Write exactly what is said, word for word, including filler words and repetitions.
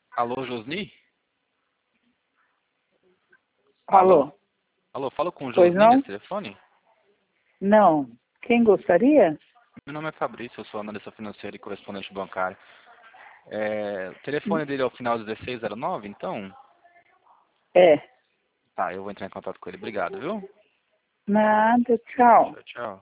Alô, Josni? Alô? Alô, falo com o Pois Josni não? nesse telefone? Não. Quem gostaria? Meu nome é Fabrício, eu sou analista financeiro e correspondente bancário. É, o telefone dele é o final dezesseis zero nove, então? É. Tá, eu vou entrar em contato com ele. Obrigado, viu? Nada, tchau. Tchau, tchau.